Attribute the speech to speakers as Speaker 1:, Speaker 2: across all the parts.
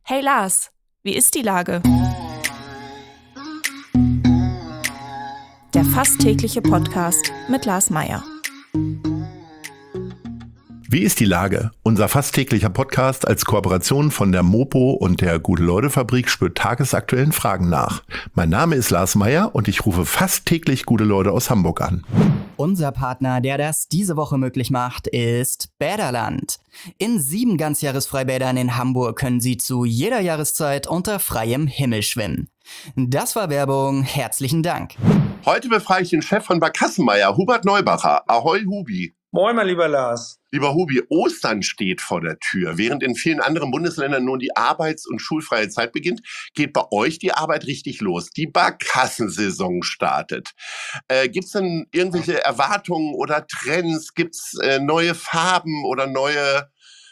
Speaker 1: Hey Lars, wie ist die Lage? Der fast tägliche Podcast mit Lars Meyer.
Speaker 2: Wie ist die Lage? Unser fast täglicher Podcast als Kooperation von der Mopo und der Gute-Leute-Fabrik spürt tagesaktuellen Fragen nach. Mein Name ist Lars Meyer und ich rufe fast täglich gute Leute aus Hamburg an.
Speaker 3: Unser Partner, der das diese Woche möglich macht, ist Bäderland. In 7 Ganzjahresfreibädern in Hamburg können Sie zu jeder Jahreszeit unter freiem Himmel schwimmen. Das war Werbung. Herzlichen Dank.
Speaker 2: Heute befrage ich den Chef von Barkassenmeier, Hubert Neubacher. Ahoi, Hubi.
Speaker 4: Moin, mein lieber Lars.
Speaker 2: Lieber Hubi, Ostern steht vor der Tür. Während in vielen anderen Bundesländern nun die arbeits- und schulfreie Zeit beginnt, geht bei euch die Arbeit richtig los. Die Barkassensaison startet. Gibt's denn irgendwelche Erwartungen oder Trends? Gibt's neue Farben oder neue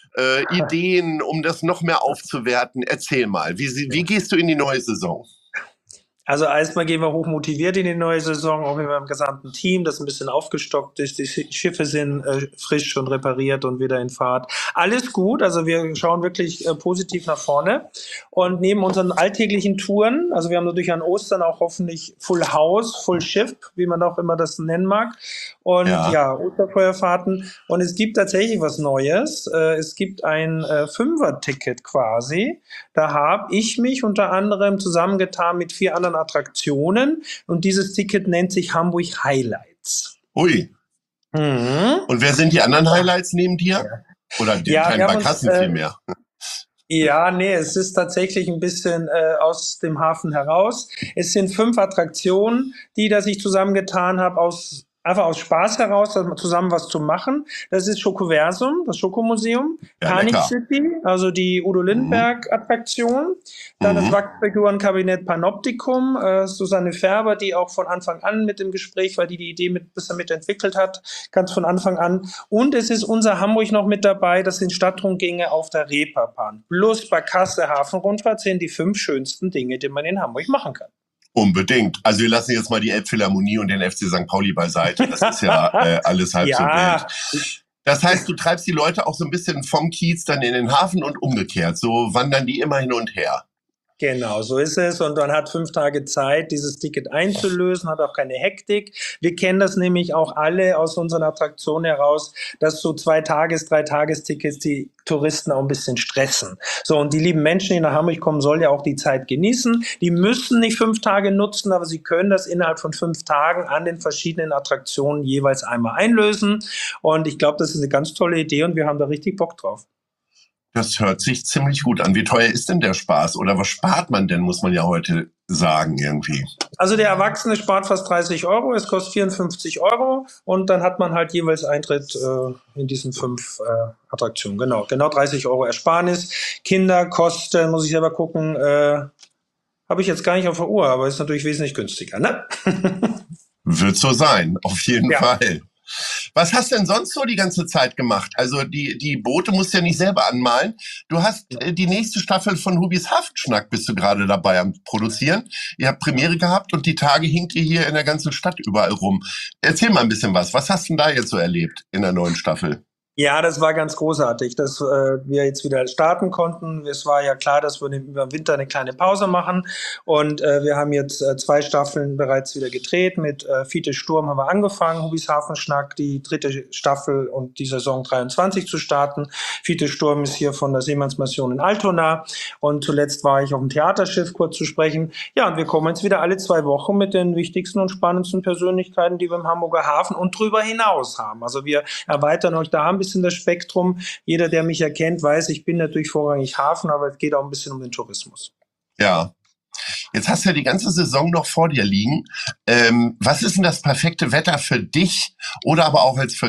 Speaker 2: Ideen, um das noch mehr aufzuwerten? Erzähl mal, wie gehst du in die neue Saison?
Speaker 4: Also erstmal gehen wir hoch motiviert in die neue Saison, auch mit dem gesamten Team, das ein bisschen aufgestockt ist. Die Schiffe sind frisch und repariert und wieder in Fahrt. Alles gut, also wir schauen wirklich positiv nach vorne. Und neben unseren alltäglichen Touren, also wir haben natürlich an Ostern auch hoffentlich Full House, Full Ship, wie man auch immer das nennen mag. Und ja Osterfeuerfahrten. Und es gibt tatsächlich was Neues. Es gibt ein 5er-Ticket quasi. Da habe ich mich unter anderem zusammengetan mit 4 anderen Attraktionen. Und dieses Ticket nennt sich Hamburg Highlights.
Speaker 2: Ui.
Speaker 4: Mhm.
Speaker 2: Und wer sind die anderen Highlights neben dir? Oder die kleinen Barkassen vielmehr?
Speaker 4: Ja, nee, es ist tatsächlich ein bisschen aus dem Hafen heraus. Es sind 5 Attraktionen, die da sich zusammengetan habe einfach aus Spaß heraus, zusammen was zu machen. Das ist Schokoversum, das Schokomuseum, Panik City, also die Udo Lindenberg-Attraktion, dann das Wachsfigurenkabinett Panoptikum, Susanne Färber, die auch von Anfang an mit dem Gespräch war, die Idee bisher mit entwickelt hat, ganz von Anfang an. Und es ist unser Hamburg noch mit dabei, das sind Stadtrundgänge auf der Reeperbahn. Plus Barkasse Hafenrundfahrt sind die 5 schönsten Dinge, die man in Hamburg machen kann.
Speaker 2: Unbedingt. Also wir lassen jetzt mal die Elbphilharmonie und den FC St. Pauli beiseite. Das ist ja alles halb so wild. Das heißt, du treibst die Leute auch so ein bisschen vom Kiez dann in den Hafen und umgekehrt. So wandern die immer hin und her.
Speaker 4: Genau, so ist es. Und man hat 5 Tage Zeit, dieses Ticket einzulösen, hat auch keine Hektik. Wir kennen das nämlich auch alle aus unseren Attraktionen heraus, dass so 2-Tages-, 3-Tages-Tickets die Touristen auch ein bisschen stressen. So, und die lieben Menschen, die nach Hamburg kommen, sollen ja auch die Zeit genießen. Die müssen nicht 5 Tage nutzen, aber sie können das innerhalb von 5 Tagen an den verschiedenen Attraktionen jeweils einmal einlösen. Und ich glaube, das ist eine ganz tolle Idee und wir haben da richtig Bock drauf.
Speaker 2: Das hört sich ziemlich gut an. Wie teuer ist denn der Spaß? Oder was spart man denn, muss man ja heute sagen irgendwie?
Speaker 4: Also der Erwachsene spart fast 30 €, es kostet 54 € und dann hat man halt jeweils Eintritt in diesen 5 Attraktionen. Genau 30 € Ersparnis. Kinderkosten, muss ich selber gucken, habe ich jetzt gar nicht auf der Uhr, aber ist natürlich wesentlich günstiger, ne?
Speaker 2: Wird so sein, auf jeden Fall. Was hast du denn sonst so die ganze Zeit gemacht? Also die Boote musst du ja nicht selber anmalen. Du hast die nächste Staffel von Hubis Hafenschnack bist du gerade dabei am Produzieren. Ihr habt Premiere gehabt und die Tage hinkt ihr hier in der ganzen Stadt überall rum. Erzähl mal ein bisschen was. Was hast du denn da jetzt so erlebt in der neuen Staffel?
Speaker 4: Ja, das war ganz großartig, dass wir jetzt wieder starten konnten. Es war ja klar, dass wir über den Winter eine kleine Pause machen. Und wir haben jetzt 2 Staffeln bereits wieder gedreht. Mit Fiete Sturm haben wir angefangen, Hubis Hafenschnack, die 3. Staffel und die Saison 23 zu starten. Fiete Sturm ist hier von der Seemannsmission in Altona. Und zuletzt war ich auf dem Theaterschiff kurz zu sprechen. Ja, und wir kommen jetzt wieder alle 2 Wochen mit den wichtigsten und spannendsten Persönlichkeiten, die wir im Hamburger Hafen und drüber hinaus haben. Also wir erweitern euch da ein bisschen das Spektrum. Jeder, der mich erkennt, weiß, ich bin natürlich vorrangig Hafen, aber es geht auch ein bisschen um den Tourismus.
Speaker 2: Ja. Jetzt hast du ja die ganze Saison noch vor dir liegen. Was ist denn das perfekte Wetter für dich oder aber auch als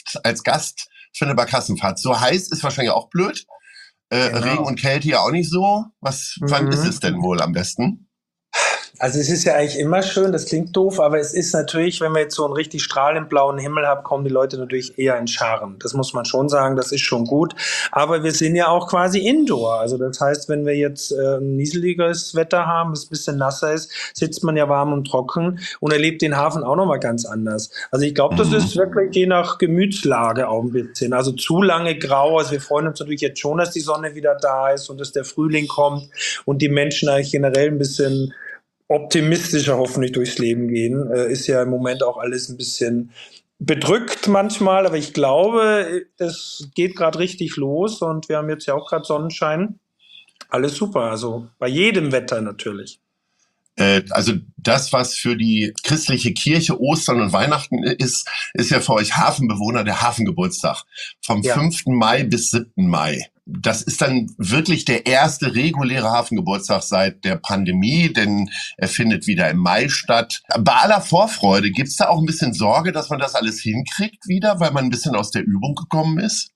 Speaker 2: Gast für eine Barkassenfahrt? So heiß ist wahrscheinlich auch blöd. Genau. Regen und Kälte ja auch nicht so. Wann ist es denn wohl am besten?
Speaker 4: Also es ist ja eigentlich immer schön, das klingt doof, aber es ist natürlich, wenn wir jetzt so einen richtig strahlend blauen Himmel haben, kommen die Leute natürlich eher in Scharen. Das muss man schon sagen, das ist schon gut. Aber wir sind ja auch quasi Indoor. Also das heißt, wenn wir jetzt ein nieseliges Wetter haben, es ein bisschen nasser ist, sitzt man ja warm und trocken und erlebt den Hafen auch nochmal ganz anders. Also ich glaube, das ist wirklich je nach Gemütslage auch ein bisschen. Also zu lange grau. Also wir freuen uns natürlich jetzt schon, dass die Sonne wieder da ist und dass der Frühling kommt und die Menschen eigentlich generell ein bisschen optimistischer hoffentlich durchs Leben gehen. Ist ja im Moment auch alles ein bisschen bedrückt manchmal, aber ich glaube, es geht gerade richtig los und wir haben jetzt ja auch gerade Sonnenschein. Alles super, also bei jedem Wetter natürlich.
Speaker 2: Also das, was für die christliche Kirche Ostern und Weihnachten ist ja für euch Hafenbewohner der Hafengeburtstag. Vom 5. Mai bis 7. Mai. Das ist dann wirklich der erste reguläre Hafengeburtstag seit der Pandemie, denn er findet wieder im Mai statt. Bei aller Vorfreude, gibt's da auch ein bisschen Sorge, dass man das alles hinkriegt wieder, weil man ein bisschen aus der Übung gekommen ist?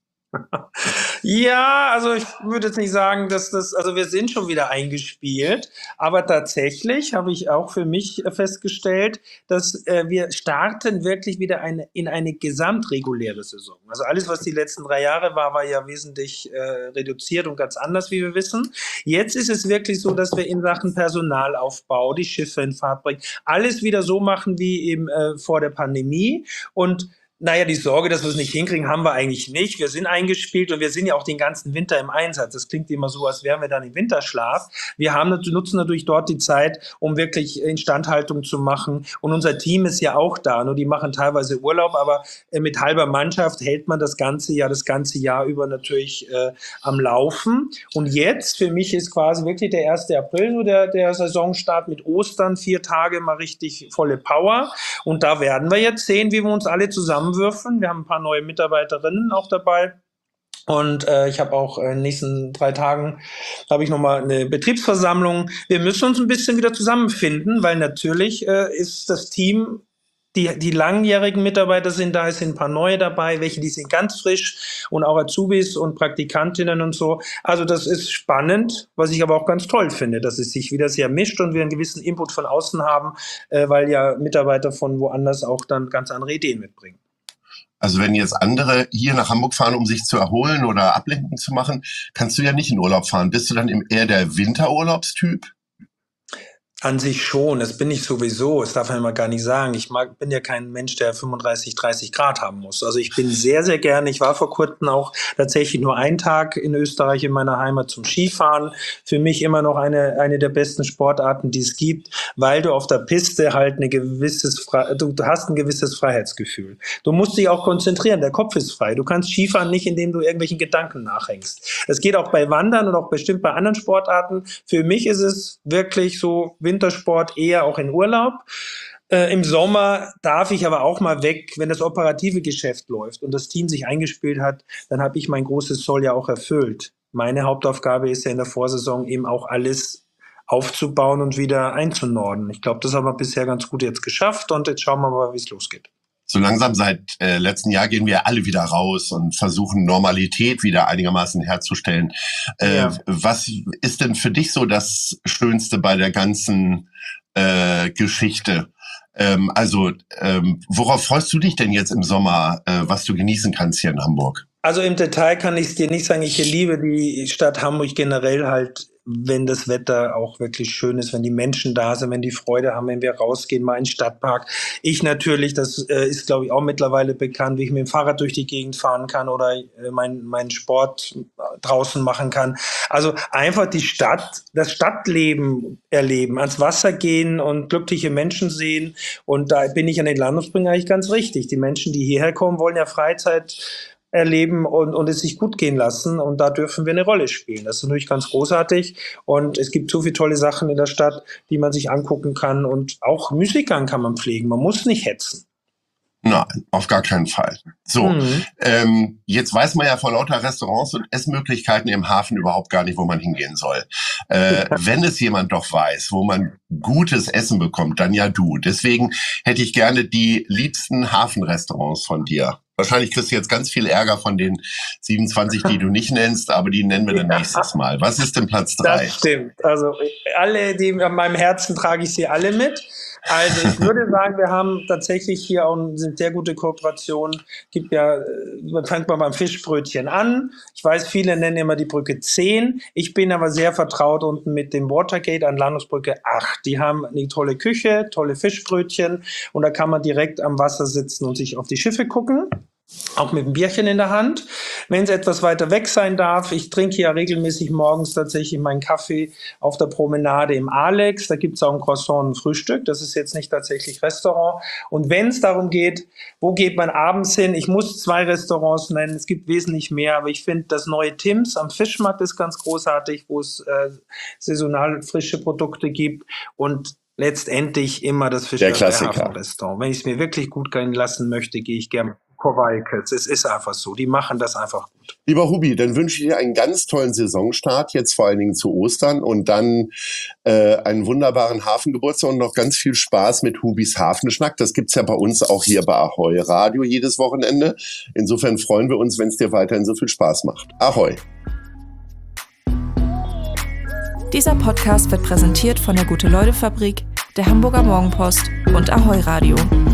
Speaker 4: Ja, also ich würde jetzt nicht sagen, also wir sind schon wieder eingespielt, aber tatsächlich habe ich auch für mich festgestellt, dass wir starten wirklich wieder in eine gesamtreguläre Saison. Also alles, was die letzten 3 Jahre war ja wesentlich reduziert und ganz anders, wie wir wissen. Jetzt ist es wirklich so, dass wir in Sachen Personalaufbau, die Schiffe in Fahrt bringen, alles wieder so machen wie eben vor der Pandemie und naja, die Sorge, dass wir es nicht hinkriegen, haben wir eigentlich nicht. Wir sind eingespielt und wir sind ja auch den ganzen Winter im Einsatz. Das klingt immer so, als wären wir dann im Winterschlaf. Wir nutzen natürlich dort die Zeit, um wirklich Instandhaltung zu machen. Und unser Team ist ja auch da. Nur die machen teilweise Urlaub, aber mit halber Mannschaft hält man das ganze Jahr über natürlich am Laufen. Und jetzt, für mich ist quasi wirklich der 1. April so der Saisonstart mit Ostern, 4 Tage mal richtig volle Power. Und da werden wir jetzt sehen, wie wir uns alle zusammenwürfen. Wir haben ein paar neue Mitarbeiterinnen auch dabei. Und ich habe auch in den nächsten 3 Tagen habe ich nochmal eine Betriebsversammlung. Wir müssen uns ein bisschen wieder zusammenfinden, weil natürlich ist das Team, die langjährigen Mitarbeiter sind da, es sind ein paar neue dabei, welche die sind ganz frisch und auch Azubis und Praktikantinnen und so. Also das ist spannend, was ich aber auch ganz toll finde, dass es sich wieder sehr mischt und wir einen gewissen Input von außen haben, weil ja Mitarbeiter von woanders auch dann ganz andere Ideen mitbringen.
Speaker 2: Also wenn jetzt andere hier nach Hamburg fahren, um sich zu erholen oder Ablenkung zu machen, kannst du ja nicht in Urlaub fahren. Bist du dann eher der Winterurlaubstyp?
Speaker 4: An sich schon, das bin ich sowieso, das darf man immer gar nicht sagen. Ich bin ja kein Mensch, der 35, 30 Grad haben muss. Also ich bin sehr, sehr gerne, ich war vor kurzem auch tatsächlich nur einen Tag in Österreich in meiner Heimat zum Skifahren. Für mich immer noch eine der besten Sportarten, die es gibt, weil du auf der Piste halt du hast ein gewisses Freiheitsgefühl. Du musst dich auch konzentrieren, der Kopf ist frei. Du kannst Skifahren nicht, indem du irgendwelchen Gedanken nachhängst. Das geht auch bei Wandern und auch bestimmt bei anderen Sportarten. Für mich ist es wirklich so, Wintersport eher auch in Urlaub. Im Sommer darf ich aber auch mal weg, wenn das operative Geschäft läuft und das Team sich eingespielt hat, dann habe ich mein großes Soll ja auch erfüllt. Meine Hauptaufgabe ist ja in der Vorsaison eben auch alles aufzubauen und wieder einzunorden. Ich glaube, das haben wir bisher ganz gut jetzt geschafft und jetzt schauen wir mal, wie es losgeht.
Speaker 2: So langsam seit letzten Jahr gehen wir alle wieder raus und versuchen Normalität wieder einigermaßen herzustellen. Was ist denn für dich so das Schönste bei der ganzen Geschichte? Worauf freust du dich denn jetzt im Sommer, was du genießen kannst hier in Hamburg?
Speaker 4: Also im Detail kann ich es dir nicht sagen. Ich liebe die Stadt Hamburg generell halt, wenn das Wetter auch wirklich schön ist, wenn die Menschen da sind, wenn die Freude haben, wenn wir rausgehen, mal in den Stadtpark. Ich natürlich, das ist glaube ich auch mittlerweile bekannt, wie ich mit dem Fahrrad durch die Gegend fahren kann oder meinen Sport draußen machen kann. Also einfach die Stadt, das Stadtleben erleben, ans Wasser gehen und glückliche Menschen sehen. Und da bin ich an den Landungsbrücken eigentlich ganz richtig. Die Menschen, die hierher kommen, wollen ja Freizeit erleben und es sich gut gehen lassen und da dürfen wir eine Rolle spielen. Das ist natürlich ganz großartig und es gibt so viele tolle Sachen in der Stadt, die man sich angucken kann und auch Musikern kann man pflegen. Man muss nicht hetzen.
Speaker 2: Nein, auf gar keinen Fall. So, jetzt weiß man ja vor lauter Restaurants und Essmöglichkeiten im Hafen überhaupt gar nicht, wo man hingehen soll. Wenn es jemand doch weiß, wo man gutes Essen bekommt, dann ja du. Deswegen hätte ich gerne die liebsten Hafenrestaurants von dir. Wahrscheinlich kriegst du jetzt ganz viel Ärger von den 27, die du nicht nennst, aber die nennen wir dann nächstes Mal. Was ist denn Platz 3?
Speaker 4: Das stimmt. Also alle, die an meinem Herzen trage ich sie alle mit. Also ich würde sagen, wir haben tatsächlich hier auch eine sehr gute Kooperation. Man fängt mal beim Fischbrötchen an. Ich weiß, viele nennen immer die Brücke 10. Ich bin aber sehr vertraut unten mit dem Watergate an Landungsbrücke 8. Die haben eine tolle Küche, tolle Fischbrötchen und da kann man direkt am Wasser sitzen und sich auf die Schiffe gucken. Auch mit einem Bierchen in der Hand. Wenn es etwas weiter weg sein darf, ich trinke ja regelmäßig morgens tatsächlich meinen Kaffee auf der Promenade im Alex. Da gibt es auch ein Croissant und ein Frühstück. Das ist jetzt nicht tatsächlich Restaurant. Und wenn es darum geht, wo geht man abends hin? Ich muss 2 Restaurants nennen. Es gibt wesentlich mehr. Aber ich finde, das neue Tims am Fischmarkt ist ganz großartig, wo es saisonal frische Produkte gibt. Und letztendlich immer das Fischmarkt-Restaurant. Wenn ich es mir wirklich gut gehen lassen möchte, gehe ich gerne Kowaikes. Es ist einfach so. Die machen das einfach gut.
Speaker 2: Lieber Hubi, dann wünsche ich dir einen ganz tollen Saisonstart, jetzt vor allen Dingen zu Ostern und dann einen wunderbaren Hafengeburtstag und noch ganz viel Spaß mit Hubis Hafenschnack. Das gibt's ja bei uns auch hier bei Ahoi Radio jedes Wochenende. Insofern freuen wir uns, wenn es dir weiterhin so viel Spaß macht. Ahoi!
Speaker 1: Dieser Podcast wird präsentiert von der Gute-Leute-Fabrik, der Hamburger Morgenpost und Ahoi Radio.